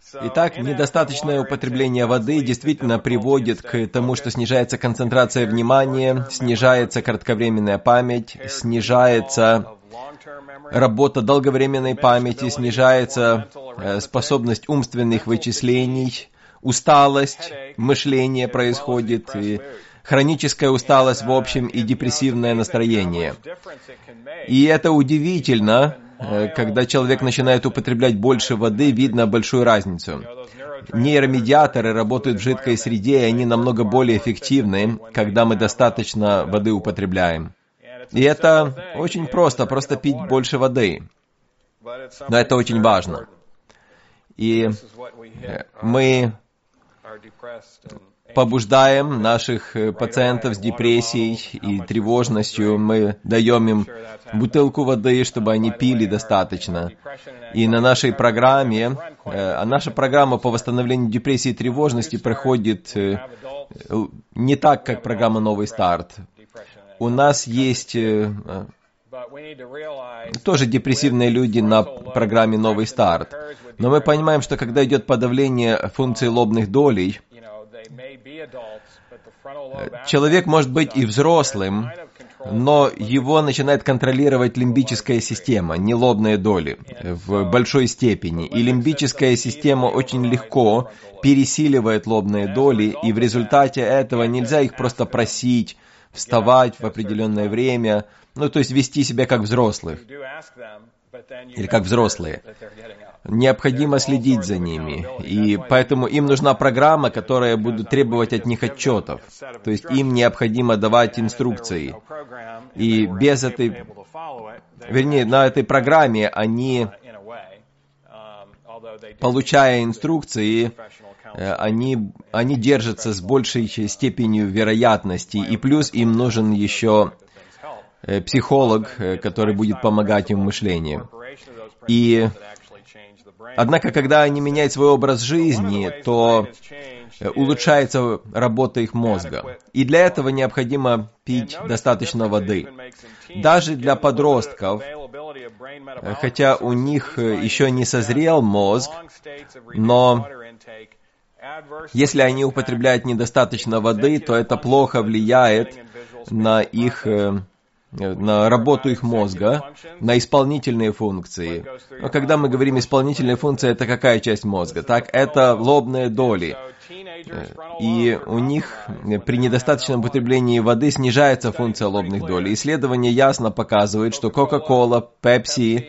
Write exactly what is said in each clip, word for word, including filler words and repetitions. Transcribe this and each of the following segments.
Итак, недостаточное употребление воды действительно приводит к тому, что снижается концентрация внимания, снижается кратковременная память, снижается работа долговременной памяти, снижается способность умственных вычислений, усталость, мышление происходит, и хроническая усталость в общем и депрессивное настроение. И это удивительно, когда человек начинает употреблять больше воды, видно большую разницу. Нейромедиаторы работают в жидкой среде, и они намного более эффективны, когда мы достаточно воды употребляем. И это очень просто, просто пить больше воды. Но это очень важно. И мы побуждаем наших пациентов с депрессией и тревожностью, мы даем им бутылку воды, чтобы они пили достаточно. И на нашей программе, а наша программа по восстановлению депрессии и тревожности проходит не так, как программа «Новый старт». У нас есть тоже депрессивные люди на программе «Новый старт». Но мы понимаем, что когда идет подавление функций лобных долей, человек может быть и взрослым, но его начинает контролировать лимбическая система, не лобные доли, в большой степени. И лимбическая система очень легко пересиливает лобные доли, и в результате этого нельзя их просто просить вставать в определенное время, ну, то есть вести себя как взрослых, или как взрослые. Необходимо следить за ними, и поэтому им нужна программа, которая будет требовать от них отчетов. То есть им необходимо давать инструкции. И без этой, вернее, на этой программе они, получая инструкции, они, они держатся с большей степенью вероятности, и плюс им нужен еще психолог, который будет помогать им в мышлении. И однако, когда они меняют свой образ жизни, то улучшается работа их мозга. И для этого необходимо пить достаточно воды. Даже для подростков, хотя у них еще не созрел мозг, но если они употребляют недостаточно воды, то это плохо влияет на их, на работу их мозга, на исполнительные функции. Но когда мы говорим исполнительные функции, это какая часть мозга? Так, это лобные доли. И у них при недостаточном употреблении воды снижается функция лобных долей. Исследования ясно показывают, что Кока-Кола, Пепси,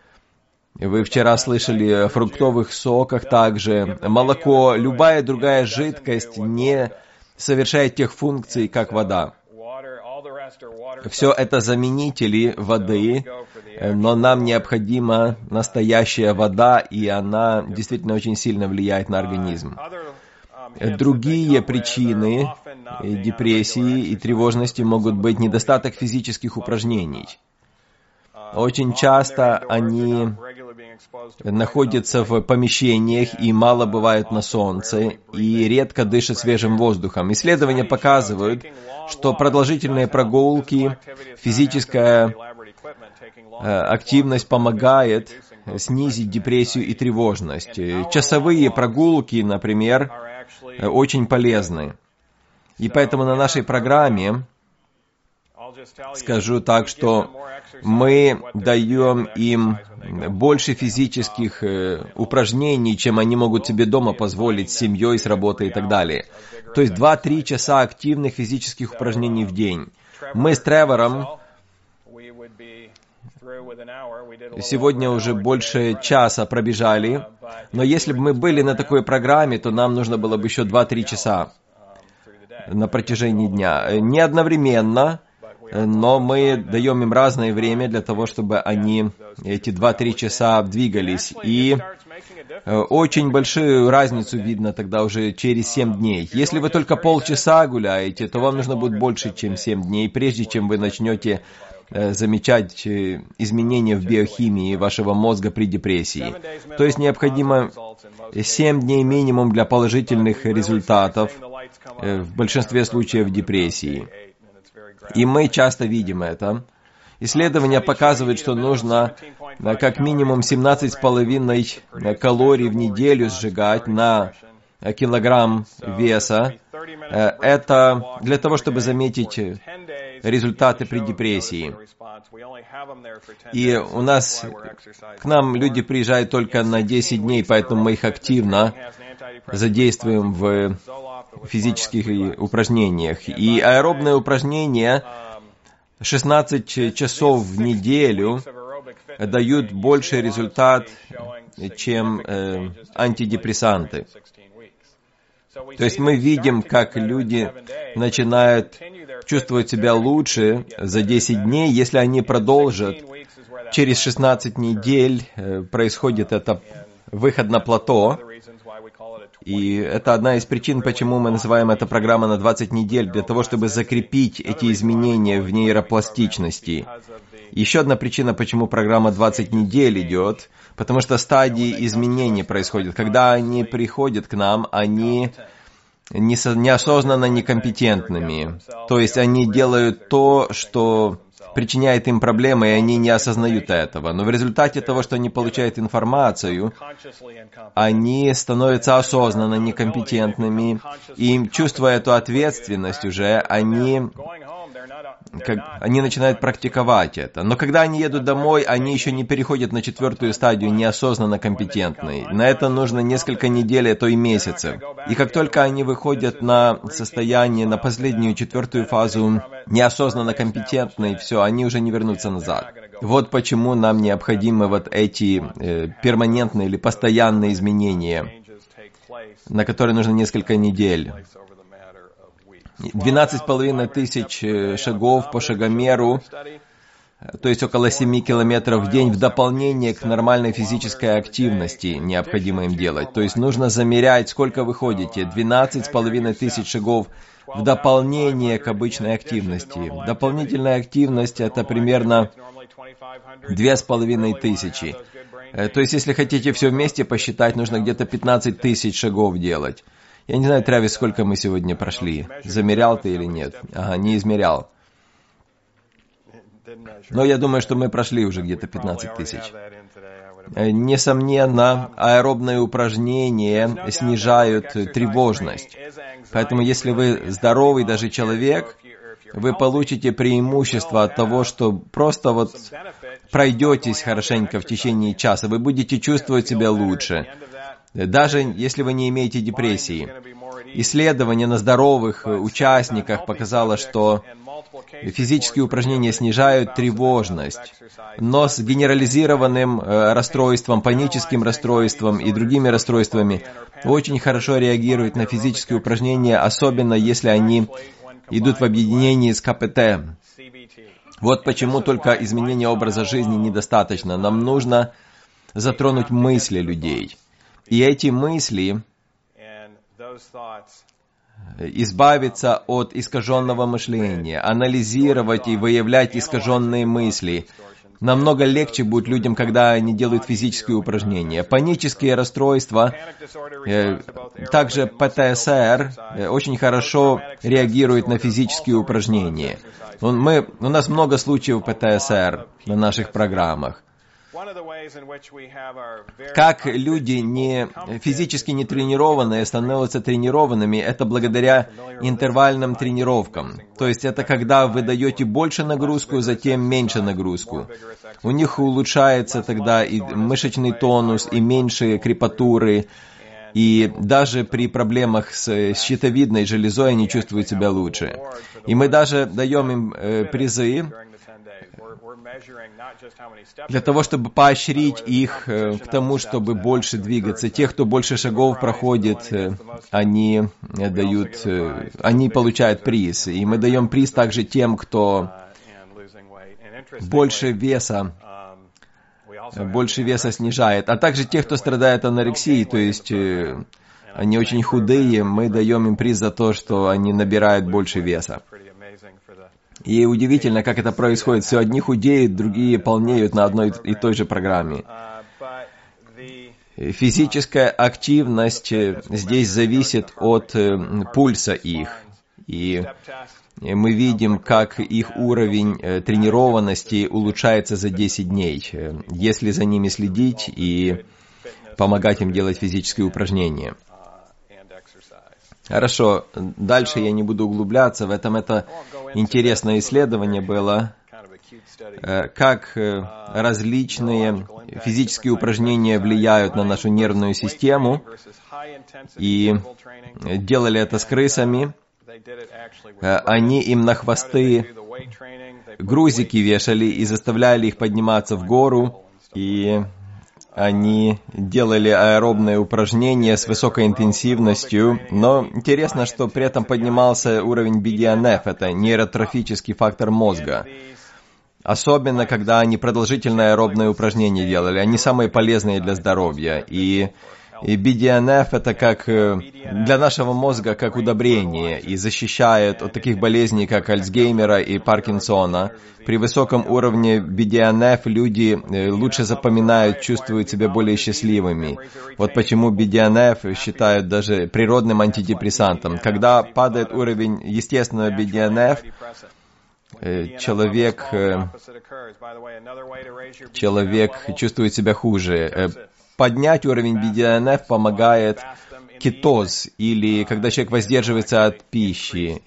вы вчера слышали о фруктовых соках также, молоко, любая другая жидкость не совершает тех функций, как вода. Все это заменители воды, но нам необходима настоящая вода, и она действительно очень сильно влияет на организм. Другие причины депрессии и тревожности могут быть недостаток физических упражнений. Очень часто они находятся в помещениях и мало бывают на солнце, и редко дышат свежим воздухом. Исследования показывают, что продолжительные прогулки, физическая активность помогает снизить депрессию и тревожность. Часовые прогулки, например, очень полезны. И поэтому на нашей программе, скажу так, что мы даем им больше физических упражнений, чем они могут себе дома позволить с семьей, с работой и так далее. То есть два-три часа активных физических упражнений в день. Мы с Тревором сегодня уже больше часа пробежали, но если бы мы были на такой программе, то нам нужно было бы еще два-три часа на протяжении дня. Не одновременно, но мы даем им разное время для того, чтобы они эти два-три часа двигались. И очень большую разницу видно тогда уже через семь дней. Если вы только полчаса гуляете, то вам нужно будет больше, чем семь дней, прежде чем вы начнете замечать изменения в биохимии вашего мозга при депрессии. То есть необходимо семь дней минимум для положительных результатов в большинстве случаев депрессии. И мы часто видим это. Исследования показывают, что нужно как минимум семнадцать с половиной калорий в неделю сжигать на килограмм веса. Это для того, чтобы заметить результаты при депрессии. И у нас, к нам люди приезжают только на десять дней, поэтому мы их активно задействуем в физических упражнениях. И аэробные упражнения шестнадцать часов в неделю дают больший результат, чем э, антидепрессанты. То есть мы видим, как люди начинают чувствовать себя лучше за десять дней, если они продолжат. Через шестнадцать недель э, происходит это выход на плато. И это одна из причин, почему мы называем это программа на двадцать недель, для того, чтобы закрепить эти изменения в нейропластичности. Еще одна причина, почему программа двадцать недель идет, потому что стадии изменений происходят. Когда они приходят к нам, они неосознанно некомпетентными. То есть они делают то, что причиняет им проблемы, и они не осознают этого. Но в результате того, что они получают информацию, они становятся осознанно некомпетентными, и, чувствуя эту ответственность уже, они, как, они начинают практиковать это. Но когда они едут домой, они еще не переходят на четвертую стадию неосознанно компетентной. На это нужно несколько недель, а то и месяцев. И как только они выходят на состояние, на последнюю четвертую фазу неосознанно компетентной, все, они уже не вернутся назад. Вот почему нам необходимы вот эти э, перманентные или постоянные изменения, на которые нужно несколько недель. двенадцать с половиной тысяч шагов по шагомеру, то есть около семи километров в день, в дополнение к нормальной физической активности необходимо им делать. То есть нужно замерять, сколько вы ходите. двенадцать с половиной тысяч шагов в дополнение к обычной активности. Дополнительная активность — это примерно две с половиной тысячи. То есть если хотите все вместе посчитать, нужно где-то пятнадцать тысяч шагов делать. Я не знаю, Трэвис, сколько мы сегодня прошли. Замерял ты или нет? Ага, не измерял. Но я думаю, что мы прошли уже где-то пятнадцать тысяч. Несомненно, аэробные упражнения снижают тревожность. Поэтому, если вы здоровый даже человек, вы получите преимущество от того, что просто вот пройдетесь хорошенько в течение часа. Вы будете чувствовать себя лучше. Даже если вы не имеете депрессии. Исследование на здоровых участниках показало, что физические упражнения снижают тревожность, но с генерализированным расстройством, паническим расстройством и другими расстройствами очень хорошо реагируют на физические упражнения, особенно если они идут в объединении с ка пэ тэ. Вот почему только изменение образа жизни недостаточно. Нам нужно затронуть мысли людей. И эти мысли, избавиться от искаженного мышления, анализировать и выявлять искаженные мысли. Намного легче будет людям, когда они делают физические упражнения. Панические расстройства, э, также пэ тэ эс эр, э, очень хорошо реагирует на физические упражнения. Мы, у нас много случаев пэ тэ эс эр на наших программах. Как люди не, физически не тренированные становятся тренированными, это благодаря интервальным тренировкам. То есть это когда вы даете больше нагрузку, затем меньше нагрузку. У них улучшается тогда и мышечный тонус, и меньше крепатуры. И даже при проблемах с щитовидной железой они чувствуют себя лучше. И мы даже даем им э, призы для того, чтобы поощрить их э, к тому, чтобы больше двигаться. Те, кто больше шагов проходит, э, они дают, э, они получают приз. И мы даем приз также тем, кто больше веса, больше веса снижает. А также тех, кто страдает анорексией, то есть э, они очень худые, мы даем им приз за то, что они набирают больше веса. И удивительно, как это происходит. Все одни худеют, другие полнеют на одной и той же программе. Физическая активность здесь зависит от пульса их. И мы видим, как их уровень тренированности улучшается за десять дней, если за ними следить и помогать им делать физические упражнения. Хорошо, дальше я не буду углубляться в этом. Это интересное исследование было, как различные физические упражнения влияют на нашу нервную систему. И делали это с крысами. Они им на хвосты грузики вешали и заставляли их подниматься в гору. И они делали аэробные упражнения с высокой интенсивностью, но интересно, что при этом поднимался уровень би ди эн эф, это нейротрофический фактор мозга. Особенно, когда они продолжительные аэробные упражнения делали, они самые полезные для здоровья. И, и би ди эн эф это как для нашего мозга как удобрение и защищает от таких болезней, как Альцгеймера и Паркинсона. При высоком уровне би ди эн эф люди лучше запоминают, чувствуют себя более счастливыми. Вот почему би ди эн эф считают даже природным антидепрессантом. Когда падает уровень естественного би ди эн эф, человек, человек чувствует себя хуже. Поднять уровень би ди эн эф помогает кетоз, или когда человек воздерживается от пищи.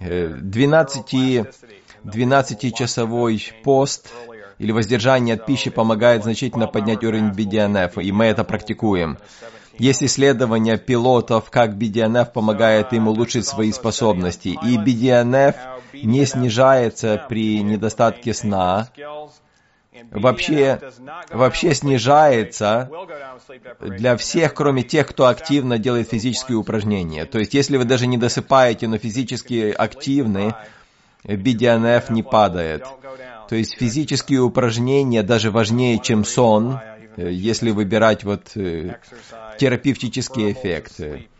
двенадцатичасовой пост или воздержание от пищи помогает значительно поднять уровень би ди эн эф, и мы это практикуем. Есть исследования пилотов, как би ди эн эф помогает им улучшить свои способности, и би ди эн эф не снижается при недостатке сна. Вообще, вообще снижается для всех, кроме тех, кто активно делает физические упражнения. То есть, если вы даже не досыпаете, но физически активны, би ди эн эф не падает. То есть, физические упражнения даже важнее, чем сон, если выбирать вот терапевтический эффект.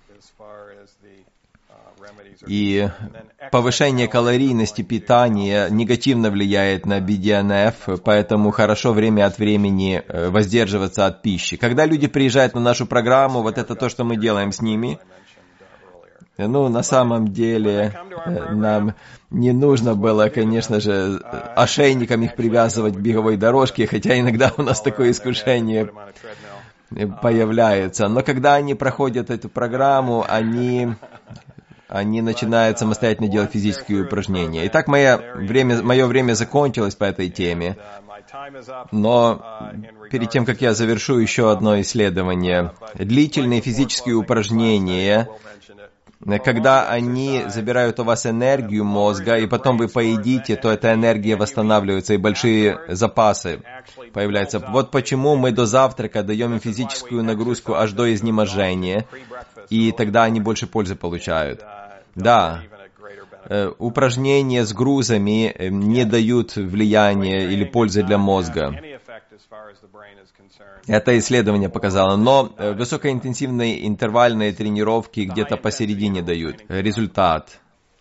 И повышение калорийности питания негативно влияет на би ди эн эф, поэтому хорошо время от времени воздерживаться от пищи. Когда люди приезжают на нашу программу, вот это то, что мы делаем с ними. Ну, на самом деле, нам не нужно было, конечно же, ошейником их привязывать к беговой дорожке, хотя иногда у нас такое искушение появляется. Но когда они проходят эту программу, они... они начинают самостоятельно делать физические упражнения. Итак, мое время, мое время закончилось по этой теме, но перед тем, как я завершу еще одно исследование, длительные физические упражнения, когда они забирают у вас энергию мозга, и потом вы поедите, то эта энергия восстанавливается, и большие запасы появляются. Вот почему мы до завтрака даем им физическую нагрузку аж до изнеможения, и тогда они больше пользы получают. Да, э, упражнения с грузами не дают влияния или пользы для мозга. Это исследование показало, но высокоинтенсивные интервальные тренировки где-то посередине дают результат.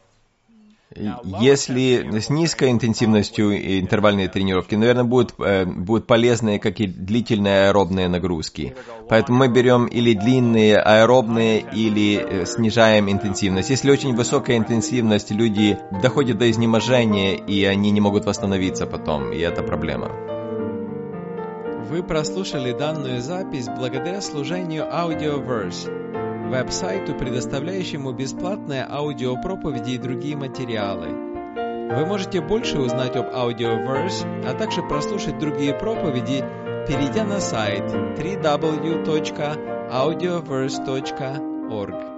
Если с низкой интенсивностью интервальные тренировки, наверное, будут, будут полезные, как и длительные аэробные нагрузки. Поэтому мы берем или длинные аэробные, или снижаем интенсивность. Если очень высокая интенсивность, люди доходят до изнеможения, и они не могут восстановиться потом, и это проблема. Вы прослушали данную запись благодаря служению Audioverse, веб-сайту, предоставляющему бесплатные аудиопроповеди и другие материалы. Вы можете больше узнать об Audioverse, а также прослушать другие проповеди, перейдя на сайт дабл ю дабл ю дабл ю точка аудиоверс точка орг.